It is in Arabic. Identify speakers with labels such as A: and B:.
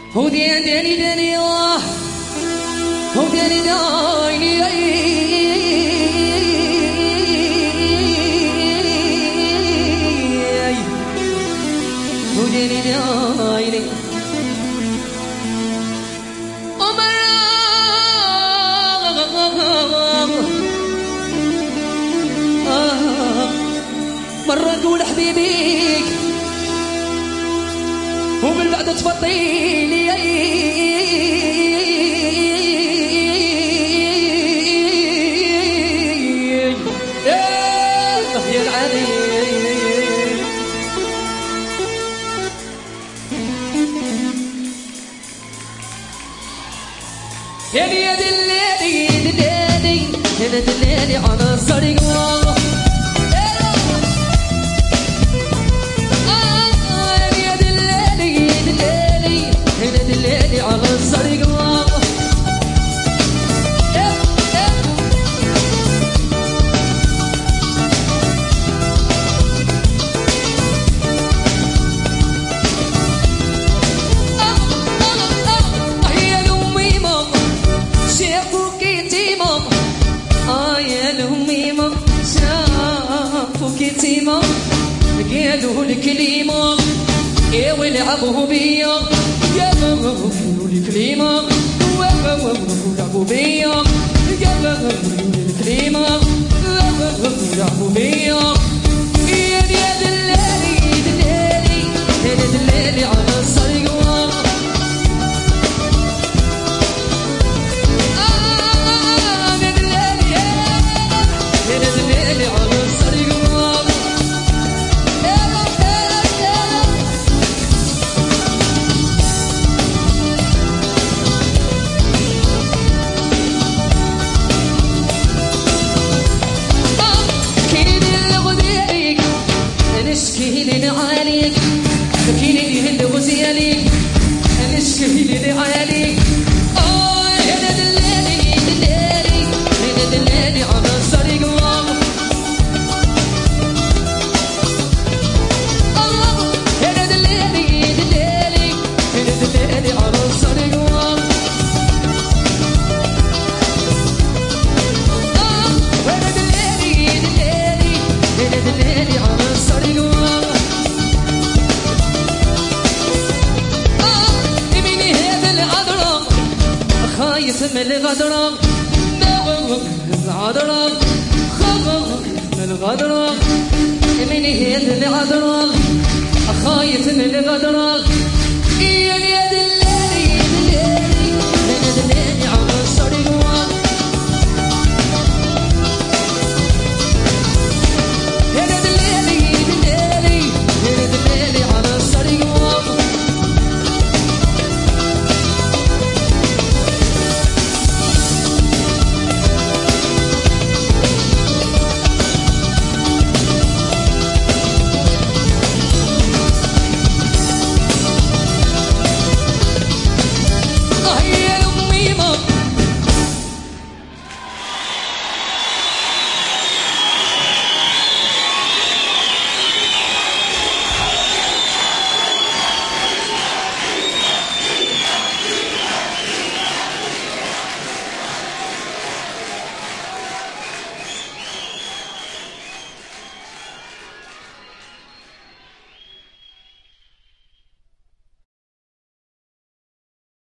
A: هو داني داني هو داني داني هو داني داني مرة نقول حبيبيك ومن بعد تفضيلي يا العالي يا دلالي دلالي يا دلالي على الصريق على الصريق يا الأميمة شافوك يتيمة يا الأميمة شافوك يتيمة قالوا الكلمة يا ولعبوا بيا قالوا الكلمة ولعبوا بيا قالوا الكلمة ولعبوا بيا يا دلالي دلالي يا دلالي على الصريق يا دلالي يا دلالي على الصريق نشكي عليك كيلي الغزيالي نشكي عليك يا دلالي دلالي يا دلالي على الصريق يا دلالي دلالي يا دلالي على الصريق يا دلالي دلالي يا دلالي على الصريق خايف من الغدرة العذرة خايف من الغدرة من هي العذرة خايف من الغدرة